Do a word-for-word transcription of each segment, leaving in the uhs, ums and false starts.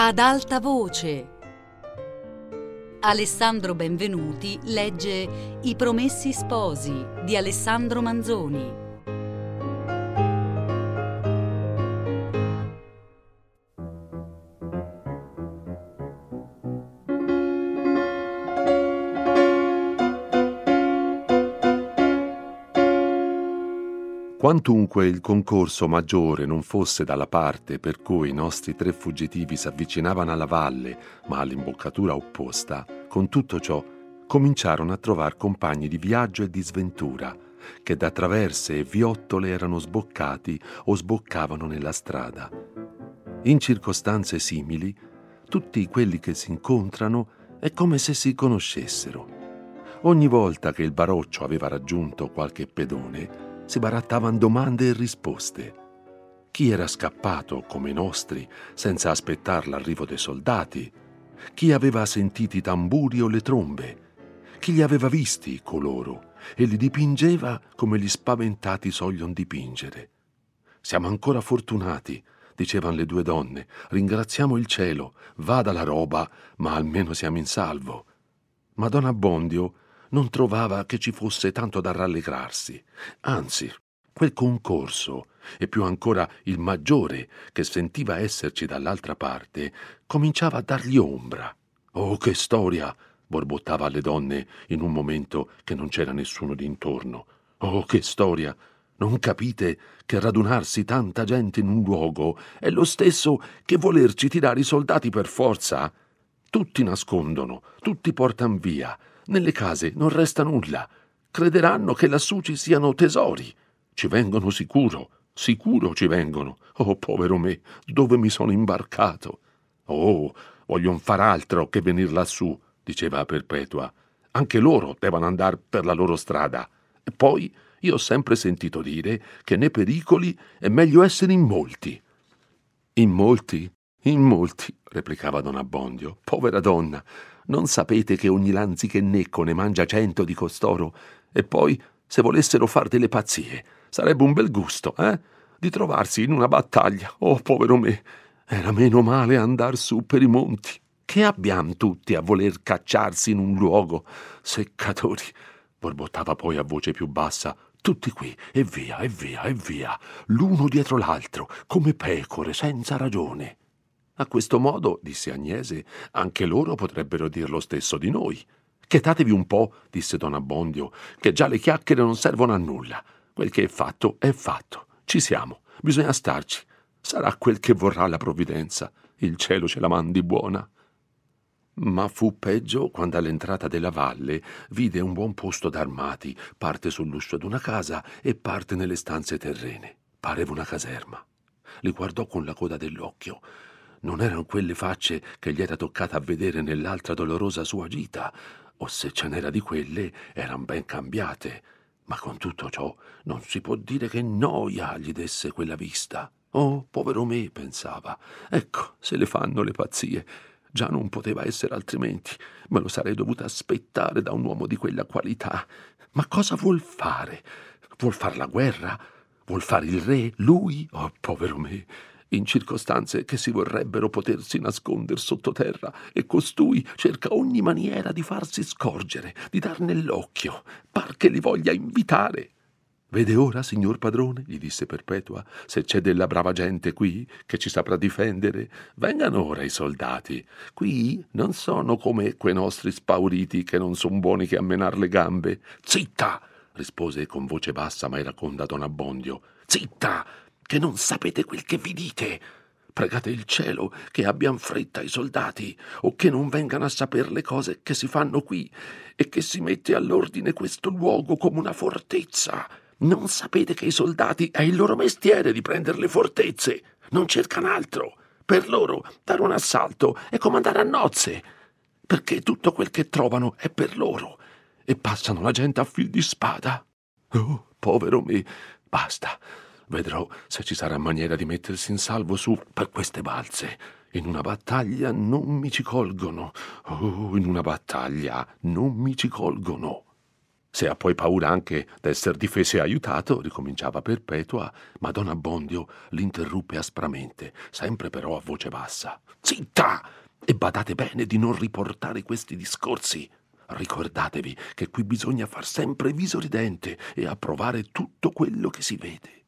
Ad alta voce. Alessandro Benvenuti legge I Promessi Sposi di Alessandro Manzoni. Quantunque il concorso maggiore non fosse dalla parte per cui i nostri tre fuggitivi s'avvicinavano alla valle, ma all'imboccatura opposta, con tutto ciò cominciarono a trovar compagni di viaggio e di sventura, che da traverse e viottole erano sboccati o sboccavano nella strada. In circostanze simili, tutti quelli che si incontrano è come se si conoscessero. Ogni volta che il baroccio aveva raggiunto qualche pedone, si barattavano domande e risposte. Chi era scappato, come i nostri, senza aspettare l'arrivo dei soldati? Chi aveva sentito i tamburi o le trombe? Chi li aveva visti, coloro, e li dipingeva come gli spaventati sogliono dipingere? Siamo ancora fortunati, dicevano le due donne, ringraziamo il cielo, vada la roba, ma almeno siamo in salvo. Ma don Abbondio non trovava che ci fosse tanto da rallegrarsi. Anzi, quel concorso, e più ancora il maggiore, che sentiva esserci dall'altra parte, cominciava a dargli ombra. «Oh, che storia!» borbottava alle donne in un momento che non c'era nessuno d'intorno. «Oh, che storia! Non capite che radunarsi tanta gente in un luogo è lo stesso che volerci tirare i soldati per forza? Tutti nascondono, tutti portan via. Nelle case non resta nulla. Crederanno che lassù ci siano tesori. Ci vengono sicuro, sicuro ci vengono. Oh, povero me, dove mi sono imbarcato? Oh, vogliono far altro che venir lassù», diceva Perpetua. «Anche loro devono andare per la loro strada. E poi io ho sempre sentito dire che nei pericoli è meglio essere in molti». «In molti? In molti», replicava don Abbondio. «Povera donna, non sapete che ogni lanzichenecco ne mangia cento di costoro? E poi, se volessero far delle pazzie, sarebbe un bel gusto, eh? Di trovarsi in una battaglia. Oh, povero me, era meno male andar su per i monti. Che abbiam tutti a voler cacciarsi in un luogo? Seccatori!» borbottava poi a voce più bassa. «Tutti qui, e via, e via, e via, l'uno dietro l'altro, come pecore, senza ragione». «A questo modo», disse Agnese, «anche loro potrebbero dir lo stesso di noi». «Chetatevi un po'», disse don Abbondio, «che già le chiacchiere non servono a nulla. Quel che è fatto è fatto. Ci siamo, bisogna starci. Sarà quel che vorrà la provvidenza. Il cielo ce la mandi buona». Ma fu peggio quando all'entrata della valle vide un buon posto d'armati, parte sull'uscio d'una casa e parte nelle stanze terrene. Pareva una caserma. Li guardò con la coda dell'occhio. Non erano quelle facce che gli era toccata a vedere nell'altra dolorosa sua gita, o se ce n'era di quelle, eran ben cambiate. Ma con tutto ciò non si può dire che noia gli desse quella vista. «Oh, povero me», pensava, «ecco, se le fanno le pazzie. Già non poteva essere altrimenti. Me lo sarei dovuta aspettare da un uomo di quella qualità. Ma cosa vuol fare? Vuol far la guerra? Vuol fare il re? Lui? Oh, povero me! In circostanze che si vorrebbero potersi nasconder sottoterra, e costui cerca ogni maniera di farsi scorgere, di dar nell'occhio, par che li voglia invitare». «Vede ora, signor padrone», gli disse Perpetua, «se c'è della brava gente qui che ci saprà difendere. Vengano ora i soldati. Qui non sono come quei nostri spauriti che non son buoni che a menar le gambe». «Zitta!» rispose con voce bassa ma iraconda don Abbondio. «Zitta! Che non sapete quel che vi dite. Pregate il cielo che abbian fretta i soldati, o che non vengano a saper le cose che si fanno qui, e che si mette all'ordine questo luogo come una fortezza. Non sapete che i soldati è il loro mestiere di prendere le fortezze. Non cercano altro. Per loro dare un assalto è come andare a nozze, perché tutto quel che trovano è per loro, e passano la gente a fil di spada. Oh, povero me, basta. Vedrò se ci sarà maniera di mettersi in salvo su per queste balze. In una battaglia non mi ci colgono. Oh, in una battaglia non mi ci colgono». Se ha poi paura anche d'esser difeso e aiutato, ricominciava Perpetua, ma don Abbondio l'interruppe aspramente, sempre però a voce bassa. Zitta! E badate bene di non riportare questi discorsi. Ricordatevi che qui bisogna far sempre viso ridente e approvare tutto quello che si vede.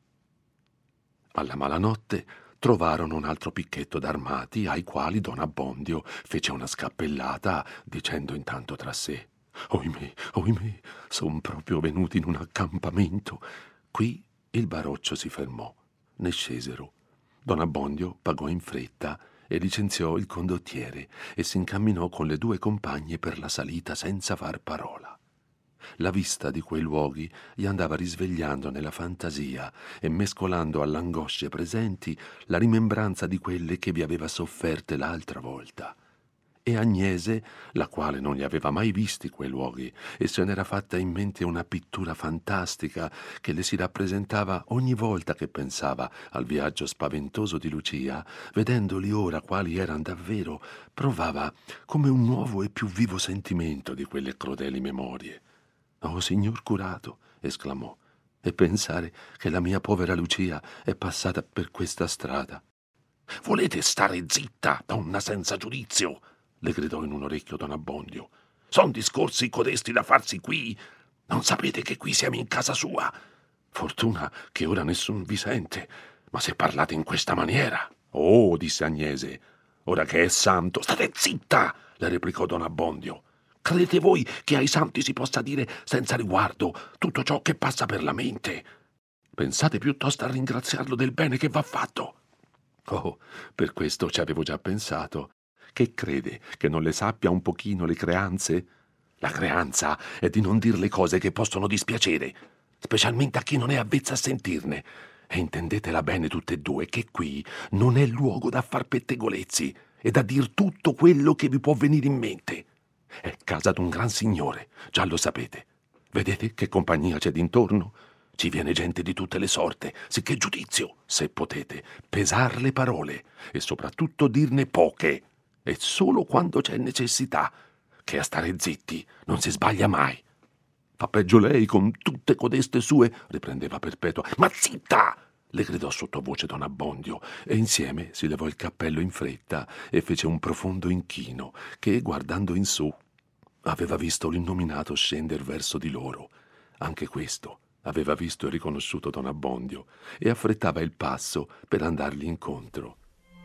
Alla malanotte trovarono un altro picchetto d'armati ai quali don Abbondio fece una scappellata dicendo intanto tra sé: Oimè, oimè, son proprio venuti in un accampamento. Qui il baroccio si fermò, ne scesero. Don Abbondio pagò in fretta e licenziò il condottiere e si incamminò con le due compagne per la salita senza far parola. La vista di quei luoghi gli andava risvegliando nella fantasia e mescolando alle angosce presenti la rimembranza di quelle che vi aveva sofferte l'altra volta. E Agnese, la quale non li aveva mai visti quei luoghi e se n'era fatta in mente una pittura fantastica che le si rappresentava ogni volta che pensava al viaggio spaventoso di Lucia, vedendoli ora quali eran davvero, provava come un nuovo e più vivo sentimento di quelle crudeli memorie. «Oh, signor curato!» esclamò, «e pensare che la mia povera Lucia è passata per questa strada!» «Volete stare zitta, donna senza giudizio?» le gridò in un orecchio don Abbondio. «Son discorsi codesti da farsi qui? Non sapete che qui siamo in casa sua? Fortuna che ora nessun vi sente, ma se parlate in questa maniera...» «Oh!» disse Agnese, «ora che è santo...» «State zitta!» le replicò don Abbondio. «Credete voi che ai santi si possa dire senza riguardo tutto ciò che passa per la mente? Pensate piuttosto a ringraziarlo del bene che v'ha fatto.» «Oh, per questo ci avevo già pensato. Che crede che non le sappia un pochino le creanze? La creanza è di non dir le cose che possono dispiacere, specialmente a chi non è avvezza a sentirne. E intendetela bene tutte e due che qui non è luogo da far pettegolezzi e da dir tutto quello che vi può venire in mente. È casa d'un gran signore, già lo sapete. Vedete che compagnia c'è d'intorno? Ci viene gente di tutte le sorte, sicché giudizio, se potete, pesar le parole e soprattutto dirne poche, e solo quando c'è necessità, che a stare zitti non si sbaglia mai.» «Fa peggio lei con tutte codeste sue», riprendeva Perpetua. «Ma zitta!» le gridò sottovoce don Abbondio, e insieme si levò il cappello in fretta e fece un profondo inchino che, guardando in su, aveva visto l'innominato scender verso di loro. Anche questo aveva visto e riconosciuto don Abbondio e affrettava il passo per andargli incontro.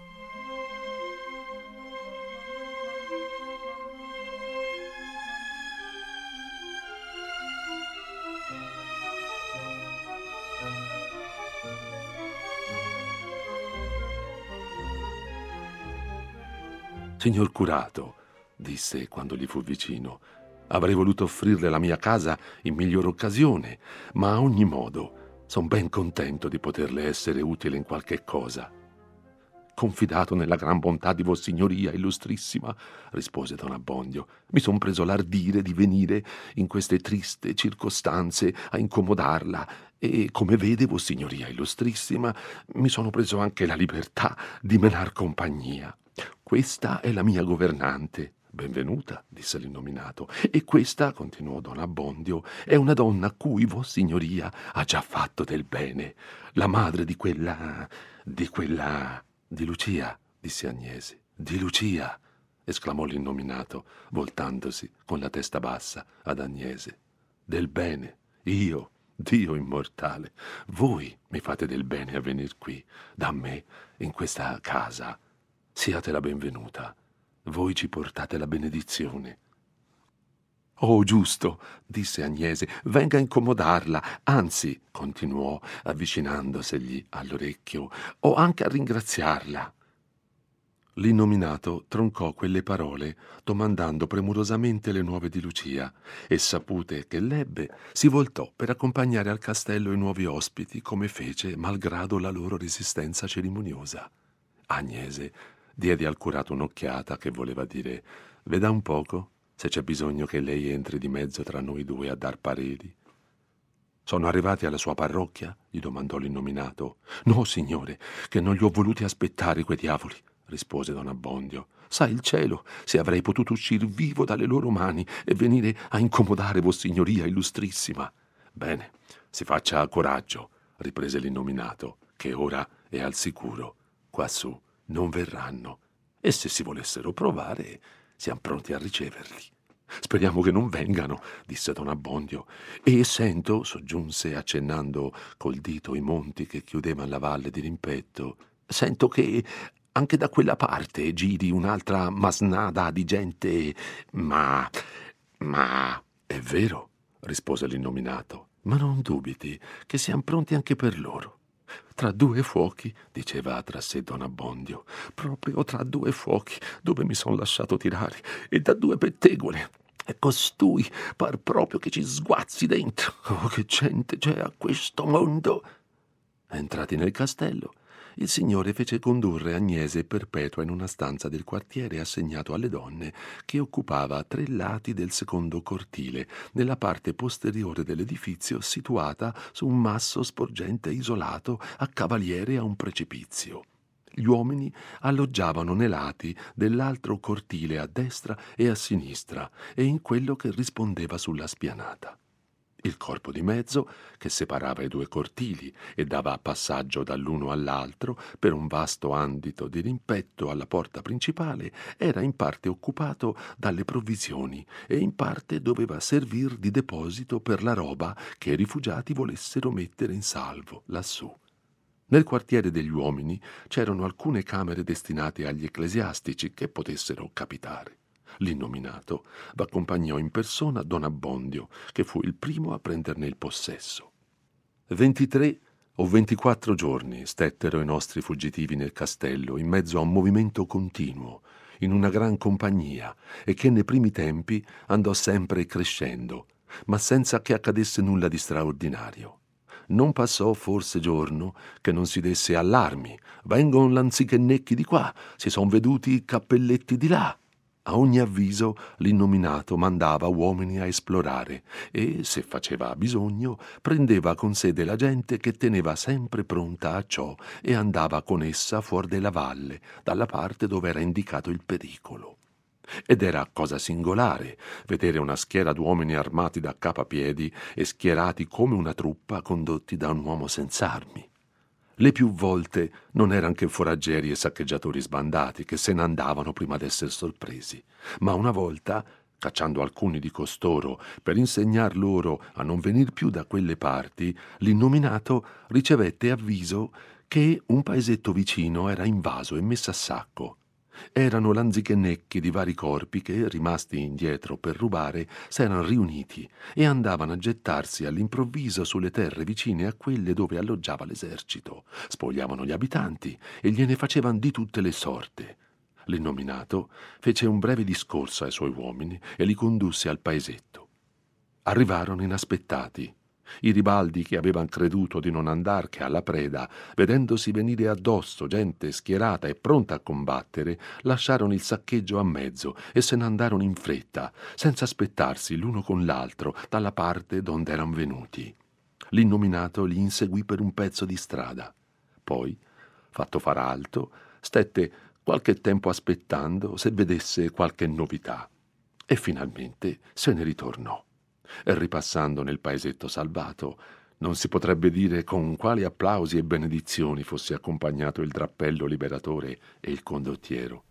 «Signor curato», disse quando gli fu vicino, «avrei voluto offrirle la mia casa in miglior occasione, ma a ogni modo son ben contento di poterle essere utile in qualche cosa.» «Confidato nella gran bontà di Vossignoria, illustrissima», rispose don Abbondio, «mi son preso l'ardire di venire in queste triste circostanze a incomodarla e, come vede Vossignoria, illustrissima, mi sono preso anche la libertà di menar compagnia. Questa è la mia governante.» «Benvenuta», disse l'innominato, «e questa», continuò don Abbondio, «è una donna a cui Vossignoria ha già fatto del bene, la madre di quella... di quella... di Lucia», disse Agnese. «Di Lucia», esclamò l'innominato, voltandosi con la testa bassa ad Agnese. «Del bene? Io, Dio immortale, voi mi fate del bene a venir qui, da me, in questa casa. Siate la benvenuta. Voi ci portate la benedizione.» «Oh, giusto», disse Agnese, «venga a incomodarla, anzi», continuò, avvicinandosegli all'orecchio, «o anche a ringraziarla.» L'innominato troncò quelle parole domandando premurosamente le nuove di Lucia e, sapute che l'ebbe, si voltò per accompagnare al castello i nuovi ospiti, come fece malgrado la loro resistenza cerimoniosa. Agnese diede al curato un'occhiata che voleva dire: «Veda un poco se c'è bisogno che lei entri di mezzo tra noi due a dar pareri.» «Sono arrivati alla sua parrocchia?» gli domandò l'innominato. «No, signore, che non li ho voluti aspettare quei diavoli», rispose don Abbondio. Sa il cielo se avrei potuto uscir vivo dalle loro mani e venire a incomodare Vossignoria illustrissima. Bene, si faccia coraggio, riprese l'innominato, che ora è al sicuro. Quassù non verranno, e se si volessero provare, siamo pronti a riceverli. Speriamo che non vengano, disse don Abbondio, e sento, soggiunse accennando col dito i monti che chiudevano la valle di rimpetto, sento che anche da quella parte giri un'altra masnada di gente, ma... ma... È vero, rispose l'innominato, ma non dubiti che siamo pronti anche per loro. Tra due fuochi, diceva tra sé don Abbondio, proprio tra due fuochi dove mi son lasciato tirare, e da due pettegole. E costui par proprio che ci sguazzi dentro. Oh, che gente c'è a questo mondo! Entrati nel castello, il signore fece condurre Agnese e Perpetua in una stanza del quartiere assegnato alle donne, che occupava tre lati del secondo cortile, nella parte posteriore dell'edifizio situata su un masso sporgente isolato a cavaliere a un precipizio. Gli uomini alloggiavano nei lati dell'altro cortile a destra e a sinistra e in quello che rispondeva sulla spianata. Il corpo di mezzo, che separava i due cortili e dava passaggio dall'uno all'altro per un vasto andito di rimpetto alla porta principale, era in parte occupato dalle provvisioni e in parte doveva servir di deposito per la roba che i rifugiati volessero mettere in salvo lassù. Nel quartiere degli uomini c'erano alcune camere destinate agli ecclesiastici che potessero capitare. L'innominato v'accompagnò in persona don Abbondio, che fu il primo a prenderne il possesso. Ventitré o ventiquattro giorni stettero i nostri fuggitivi nel castello, in mezzo a un movimento continuo, in una gran compagnia, e che nei primi tempi andò sempre crescendo, ma senza che accadesse nulla di straordinario. Non passò forse giorno che non si desse allarmi. Vengon lanzichenecchi di qua, si son veduti i cappelletti di là. A ogni avviso l'innominato mandava uomini a esplorare e, se faceva bisogno, prendeva con sé della gente che teneva sempre pronta a ciò e andava con essa fuor della valle, dalla parte dove era indicato il pericolo. Ed era cosa singolare vedere una schiera d'uomini armati da capo a piedi e schierati come una truppa condotti da un uomo senza armi. Le più volte non eran che foraggeri e saccheggiatori sbandati che se ne andavano prima d'esser sorpresi, ma una volta, cacciando alcuni di costoro per insegnar loro a non venir più da quelle parti, l'innominato ricevette avviso che un paesetto vicino era invaso e messo a sacco. Erano lanzichenecchi di vari corpi che, rimasti indietro per rubare, s'eran riuniti e andavano a gettarsi all'improvviso sulle terre vicine a quelle dove alloggiava l'esercito. Spogliavano gli abitanti e gliene facevan di tutte le sorte. L'innominato fece un breve discorso ai suoi uomini e li condusse al paesetto. Arrivarono inaspettati. I ribaldi, che avevan creduto di non andar che alla preda, vedendosi venire addosso gente schierata e pronta a combattere, lasciarono il saccheggio a mezzo e se n'andarono in fretta, senza aspettarsi l'uno con l'altro dalla parte donde eran venuti. L'innominato li inseguì per un pezzo di strada. Poi, fatto far alto, stette qualche tempo aspettando se vedesse qualche novità e finalmente se ne ritornò. E ripassando nel paesetto salvato, non si potrebbe dire con quali applausi e benedizioni fosse accompagnato il drappello liberatore e il condottiero.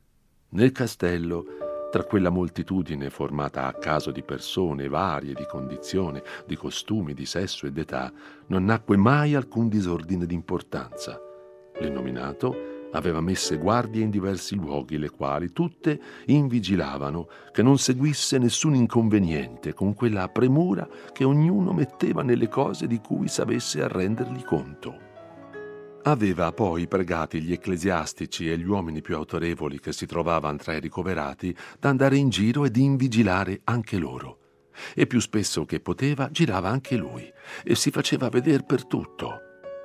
Nel castello, tra quella moltitudine formata a caso di persone varie di condizione, di costumi, di sesso e d'età, non nacque mai alcun disordine d'importanza. L'innominato aveva messe guardie in diversi luoghi, le quali tutte invigilavano che non seguisse nessun inconveniente con quella premura che ognuno metteva nelle cose di cui s'avesse a rendergli conto. Aveva poi pregati gli ecclesiastici e gli uomini più autorevoli che si trovavano tra i ricoverati d'andare in giro e di invigilare anche loro. E più spesso che poteva girava anche lui e si faceva veder per tutto.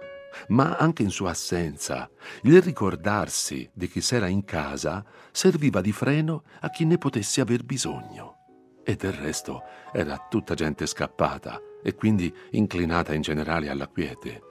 Ma anche in sua assenza, il ricordarsi di chi s'era in casa serviva di freno a chi ne potesse aver bisogno. E del resto era tutta gente scappata e quindi inclinata in generale alla quiete.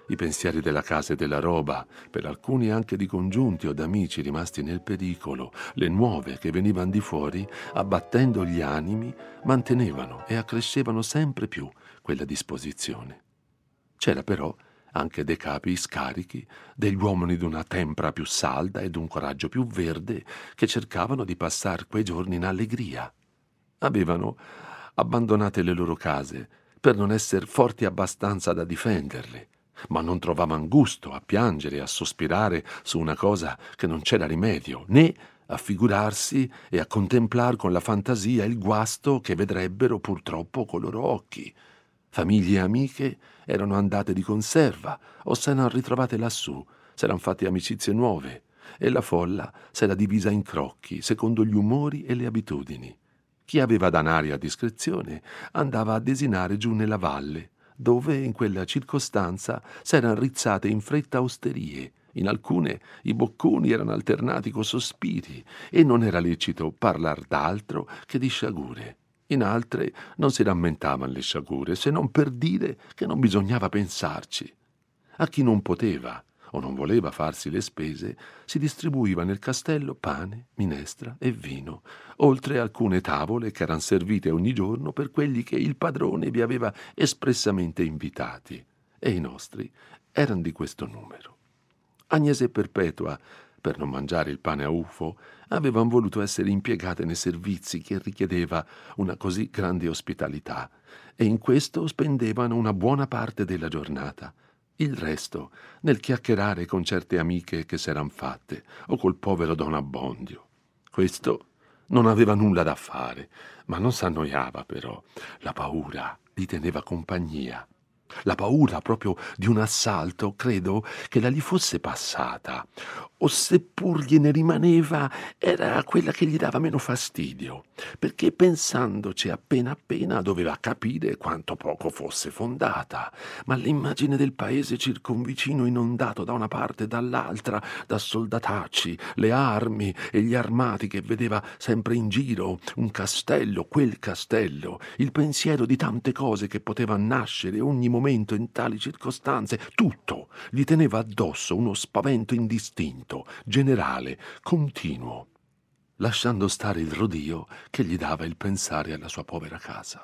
I pensieri della casa e della roba, per alcuni anche di congiunti o d'amici rimasti nel pericolo, le nuove che venivano di fuori, abbattendo gli animi, mantenevano e accrescevano sempre più quella disposizione. C'era però anche dei capi scarichi, degli uomini d'una tempra più salda e d'un coraggio più verde che cercavano di passar quei giorni in allegria. Avevano abbandonate le loro case per non essere forti abbastanza da difenderle, ma non trovavano gusto a piangere e a sospirare su una cosa che non c'era rimedio, né a figurarsi e a contemplar con la fantasia il guasto che vedrebbero purtroppo coi loro occhi. Famiglie e amiche erano andate di conserva o se n'erano ritrovate lassù, s'erano fatte amicizie nuove e la folla s'era divisa in crocchi secondo gli umori e le abitudini. Chi aveva danari a discrezione andava a desinare giù nella valle, dove in quella circostanza s'erano rizzate in fretta osterie. In alcune i bocconi erano alternati co sospiri e non era lecito parlar d'altro che di sciagure. In altre non si rammentavano le sciagure, se non per dire che non bisognava pensarci. A chi non poteva o non voleva farsi le spese, si distribuiva nel castello pane, minestra e vino, oltre alcune tavole che erano servite ogni giorno per quelli che il padrone vi aveva espressamente invitati, e i nostri erano di questo numero. Agnese e Perpetua, per non mangiare il pane a ufo, avevano voluto essere impiegate nei servizi che richiedeva una così grande ospitalità, e in questo spendevano una buona parte della giornata. Il resto nel chiacchierare con certe amiche che s'eran fatte o col povero Don Abbondio. Questo non aveva nulla da fare, ma non s'annoiava però. La paura gli teneva compagnia. La paura proprio di un assalto, credo che la gli fosse passata, o seppur gliene rimaneva, era quella che gli dava meno fastidio, perché pensandoci appena appena doveva capire quanto poco fosse fondata, ma l'immagine del paese circonvicino inondato da una parte e dall'altra da soldatacci, le armi e gli armati che vedeva sempre in giro, un castello, quel castello, il pensiero di tante cose che potevano nascere ogni momento in tali circostanze, tutto gli teneva addosso uno spavento indistinto, generale, continuo, lasciando stare il rodio che gli dava il pensare alla sua povera casa.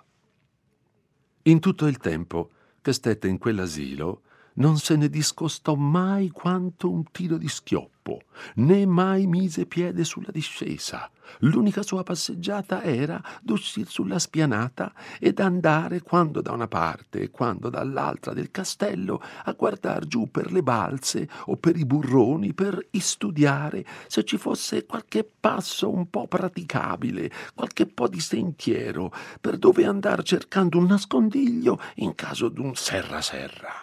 In tutto il tempo che stette in quell'asilo non se ne discostò mai quanto un tiro di schioppo, né mai mise piede sulla discesa. L'unica sua passeggiata era d'uscir sulla spianata ed andare quando da una parte e quando dall'altra del castello a guardar giù per le balze o per i burroni per istudiare se ci fosse qualche passo un po' praticabile, qualche po' di sentiero per dove andar cercando un nascondiglio in caso d'un serra serra.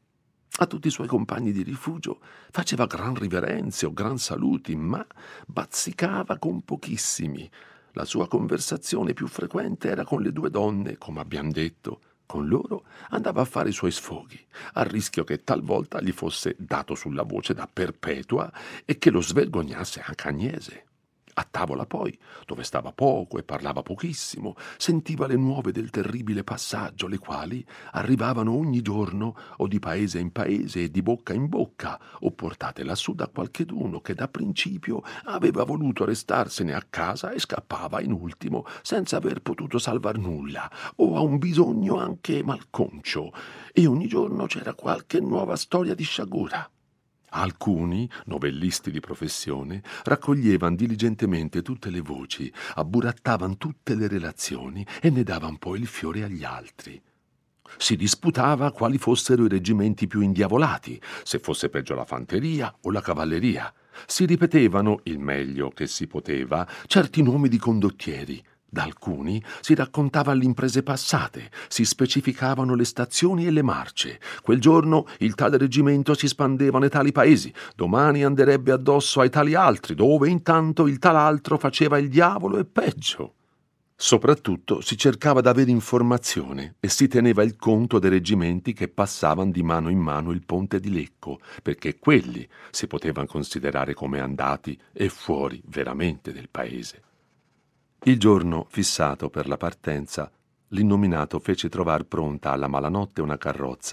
A tutti i suoi compagni di rifugio faceva gran riverenze o gran saluti, ma bazzicava con pochissimi. La sua conversazione più frequente era con le due donne, come abbiamo detto. Con loro andava a fare i suoi sfoghi, a rischio che talvolta gli fosse dato sulla voce da Perpetua e che lo svergognasse anche Agnese. A tavola poi, dove stava poco e parlava pochissimo, sentiva le nuove del terribile passaggio, le quali arrivavano ogni giorno o di paese in paese e di bocca in bocca, o portate lassù da qualcheduno che da principio aveva voluto restarsene a casa e scappava in ultimo senza aver potuto salvar nulla, o a un bisogno anche malconcio, e ogni giorno c'era qualche nuova storia di sciagura. Alcuni, novellisti di professione, raccoglievano diligentemente tutte le voci, abburattavano tutte le relazioni e ne davano poi il fiore agli altri. Si disputava quali fossero i reggimenti più indiavolati, se fosse peggio la fanteria o la cavalleria. Si ripetevano, il meglio che si poteva, certi nomi di condottieri. Da alcuni si raccontavano le imprese passate, si specificavano le stazioni e le marce. Quel giorno il tale reggimento si spandeva nei tali paesi, domani anderebbe addosso ai tali altri, dove intanto il tal altro faceva il diavolo e peggio. Soprattutto si cercava d'avere informazione e si teneva il conto dei reggimenti che passavano di mano in mano il ponte di Lecco, perché quelli si potevano considerare come andati e fuori veramente del paese. Il giorno fissato per la partenza, l'innominato fece trovar pronta alla malanotte una carrozza,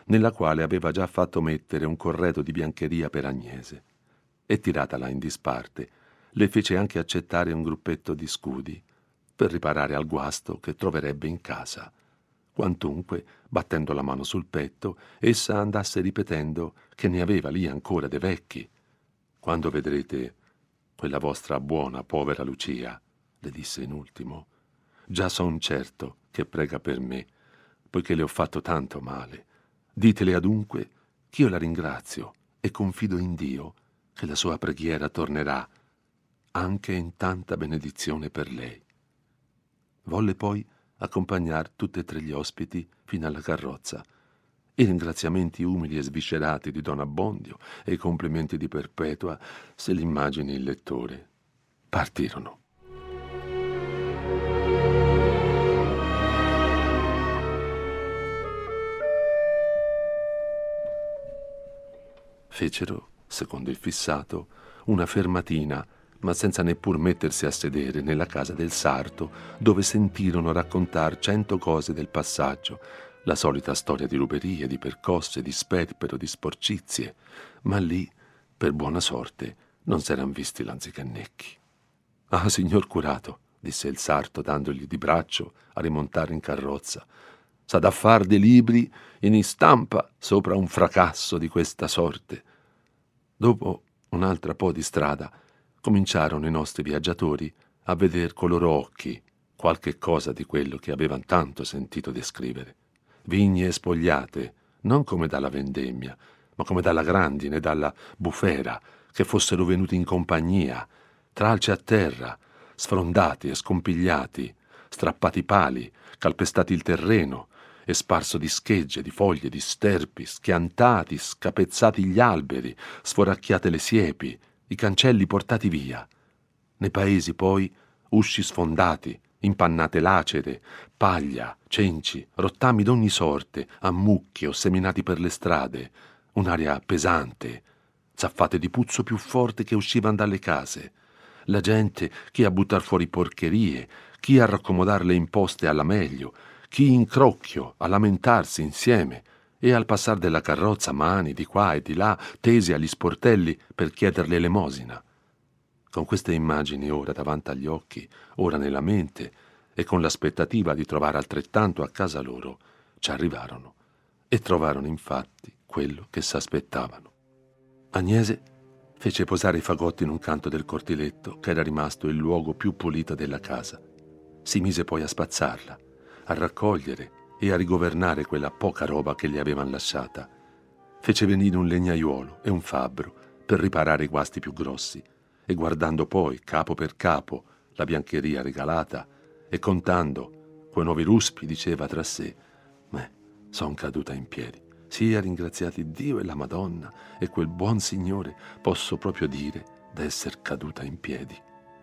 nella quale aveva già fatto mettere un corredo di biancheria per Agnese, e tiratala in disparte le fece anche accettare un gruppetto di scudi per riparare al guasto che troverebbe in casa, quantunque, battendo la mano sul petto, essa andasse ripetendo che ne aveva lì ancora de vecchi. «Quando vedrete quella vostra buona povera Lucia», le disse in ultimo, «già son certo che prega per me, poiché le ho fatto tanto male. Ditele adunque ch'io la ringrazio e confido in Dio che la sua preghiera tornerà anche in tanta benedizione per lei». Volle poi accompagnar tutti e tre gli ospiti fino alla carrozza. I ringraziamenti umili e sviscerati di don Abbondio e i complimenti di Perpetua, se li immagini il lettore, partirono. Fecero, secondo il fissato, una fermatina, ma senza neppur mettersi a sedere, nella casa del sarto, dove sentirono raccontar cento cose del passaggio, la solita storia di ruberie, di percosse, di sperpero, di sporcizie, ma lì, per buona sorte, non s'eran visti lanzicannecchi. «Ah, signor curato», disse il sarto, dandogli di braccio a rimontare in carrozza, «s'ha da far dei libri in istampa sopra un fracasso di questa sorte». Dopo un'altra po' di strada cominciarono i nostri viaggiatori a veder con loro occhi qualche cosa di quello che avevan tanto sentito descrivere. Vigne spogliate, non come dalla vendemmia, ma come dalla grandine, dalla bufera, che fossero venuti in compagnia, tralci a terra, sfrondati e scompigliati, strappati pali, calpestati il terreno, e sparso di schegge, di foglie, di sterpi, schiantati, scapezzati gli alberi, sforacchiate le siepi, i cancelli portati via. Nei paesi poi usci sfondati, impannate lacere, paglia, cenci, rottami d'ogni sorte, a mucchio seminati per le strade, un'aria pesante, zaffate di puzzo più forte che uscivan dalle case, la gente chi a buttar fuori porcherie, chi a raccomodar le imposte alla meglio, chi in crocchio a lamentarsi insieme, e al passar della carrozza mani di qua e di là tesi agli sportelli per chieder l'elemosina. Con queste immagini ora davanti agli occhi, ora nella mente, e con l'aspettativa di trovare altrettanto a casa loro, ci arrivarono e trovarono infatti quello che s'aspettavano. Agnese fece posare i fagotti in un canto del cortiletto, che era rimasto il luogo più pulito della casa. Si mise poi a spazzarla, a raccogliere e a rigovernare quella poca roba che gli avevan lasciata. Fece venire un legnaiuolo e un fabbro per riparare i guasti più grossi, e guardando poi capo per capo la biancheria regalata e contando quei nuovi ruspi, diceva tra sé: «Beh, son caduta in piedi. Sia ringraziati Dio e la Madonna e quel buon Signore, posso proprio dire d'esser caduta in piedi».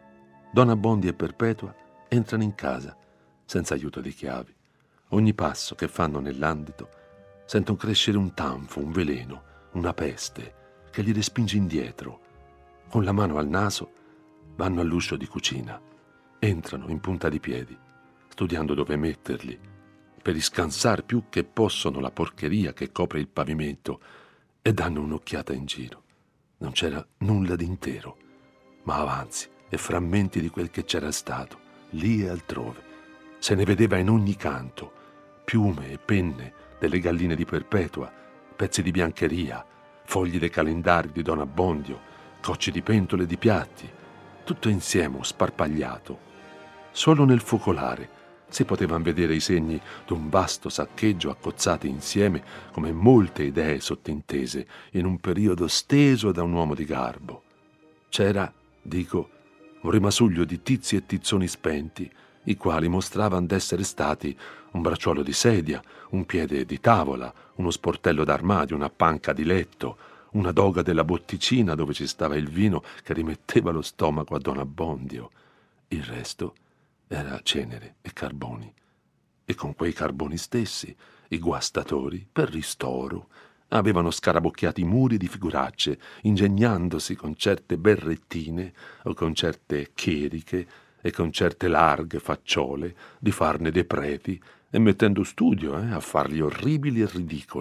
Don Abbondio e Perpetua entrano in casa senza aiuto di chiavi. Ogni passo che fanno nell'andito sentono crescere un tanfo, un veleno, una peste che li respinge indietro. Con la mano al naso vanno all'uscio di cucina, entrano in punta di piedi, studiando dove metterli, per riscansar più che possono la porcheria che copre il pavimento, e danno un'occhiata in giro. Non c'era nulla d'intero, ma avanzi e frammenti di quel che c'era stato, lì e altrove. Se ne vedeva in ogni canto, piume e penne delle galline di Perpetua, pezzi di biancheria, fogli dei calendari di don Abbondio, cocci di pentole e di piatti, tutto insieme sparpagliato. Solo nel focolare si potevano vedere i segni d'un vasto saccheggio accozzati insieme come molte idee sottintese in un periodo steso da un uomo di garbo. C'era, dico, un rimasuglio di tizi e tizzoni spenti, i quali mostravano d'essere stati un bracciuolo di sedia, un piede di tavola, uno sportello d'armadio, una panca di letto, una doga della botticina dove ci stava il vino che rimetteva lo stomaco a don Abbondio. Il resto era cenere e carboni. E con quei carboni stessi i guastatori, per ristoro, avevano scarabocchiato i muri di figuracce, ingegnandosi con certe berrettine o con certe chieriche e con certe larghe facciole di farne dei preti, e mettendo studio eh, a farli orribili e ridicoli,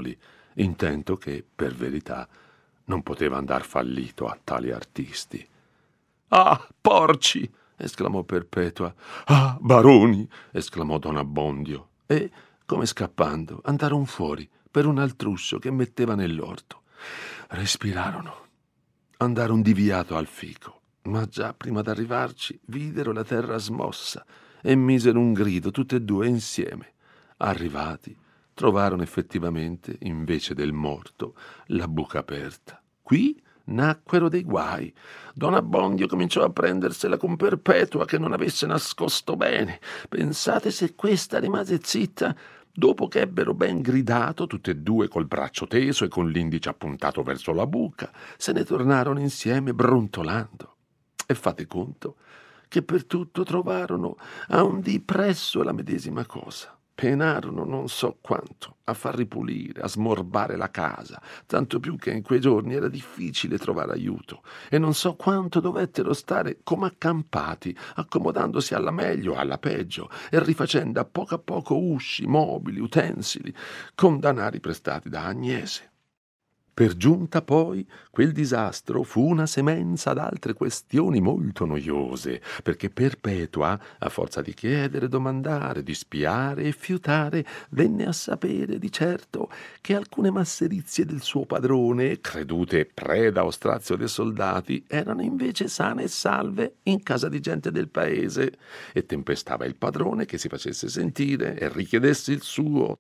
intento che, per verità, non poteva andar fallito a tali artisti. «Ah, porci!» esclamò Perpetua. «Ah, baroni!» esclamò Don Abbondio. E, come scappando, andarono fuori per un altruscio che metteva nell'orto. Respirarono. Andarono di viato al fico, ma già prima d'arrivarci videro la terra smossa e misero un grido tutte e due insieme. Arrivati, trovarono effettivamente, invece del morto, la buca aperta. Qui nacquero dei guai. Don Abbondio cominciò a prendersela con Perpetua, che non avesse nascosto bene. Pensate se questa rimase zitta. Dopo che ebbero ben gridato, tutte e due col braccio teso e con l'indice appuntato verso la buca, se ne tornarono insieme brontolando. E fate conto che per tutto trovarono a un dì presso la medesima cosa. Penarono non so quanto a far ripulire, a smorbare la casa, tanto più che in quei giorni era difficile trovare aiuto, e non so quanto dovettero stare come accampati, accomodandosi alla meglio o alla peggio e rifacendo a poco a poco usci, mobili, utensili, con danari prestati da Agnese. Per giunta poi quel disastro fu una semenza d'altre questioni molto noiose, perché Perpetua, a forza di chiedere, domandare, di spiare e fiutare, venne a sapere di certo che alcune masserizie del suo padrone, credute preda o strazio dei soldati, erano invece sane e salve in casa di gente del paese, e tempestava il padrone che si facesse sentire e richiedesse il suo.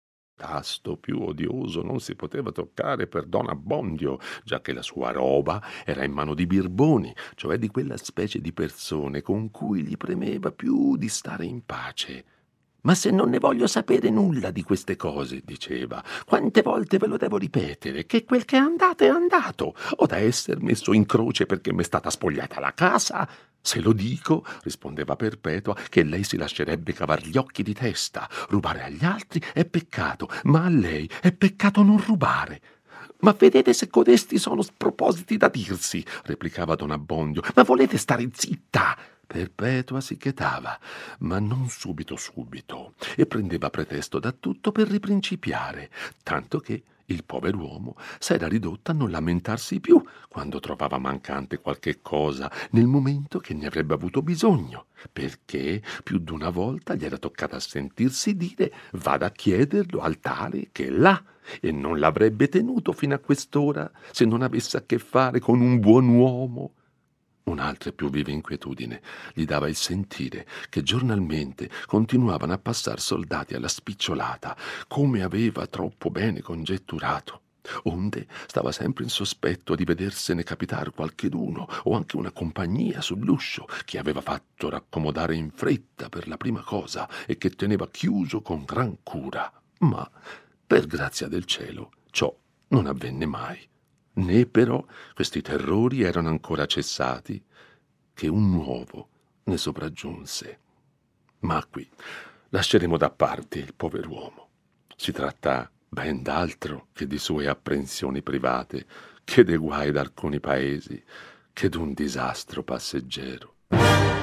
Tasto più odioso non si poteva toccare per Don Abbondio, giacché la sua roba era in mano di birboni, cioè di quella specie di persone con cui gli premeva più di stare in pace. «Ma se non ne voglio sapere nulla di queste cose», diceva, «quante volte ve lo devo ripetere, che quel che è andato è andato, o da esser messo in croce perché m'è stata spogliata la casa. Se lo dico», rispondeva Perpetua, «che lei si lascerebbe cavar gli occhi di testa. Rubare agli altri è peccato, ma a lei è peccato non rubare». «Ma vedete se codesti sono spropositi da dirsi», replicava Don Abbondio, «ma volete stare zitta?» Perpetua si chetava, ma non subito subito, e prendeva pretesto da tutto per riprincipiare, tanto che il pover'uomo s'era ridotto a non lamentarsi più quando trovava mancante qualche cosa nel momento che ne avrebbe avuto bisogno, perché più d'una volta gli era toccata a sentirsi dire «vada a chiederlo al tale che è là», e non l'avrebbe tenuto fino a quest'ora se non avesse a che fare con un buon uomo. Un'altra e più viva inquietudine gli dava il sentire che giornalmente continuavano a passar soldati alla spicciolata, come aveva troppo bene congetturato, onde stava sempre in sospetto di vedersene capitar qualcheduno o anche una compagnia sull'uscio che aveva fatto raccomodare in fretta per la prima cosa e che teneva chiuso con gran cura. Ma, per grazia del cielo, ciò non avvenne mai. Né però questi terrori erano ancora cessati, che un nuovo ne sopraggiunse. Ma qui lasceremo da parte il pover'uomo. Si tratta ben d'altro che di sue apprensioni private, che dei guai d'alcuni paesi, che d'un disastro passeggero.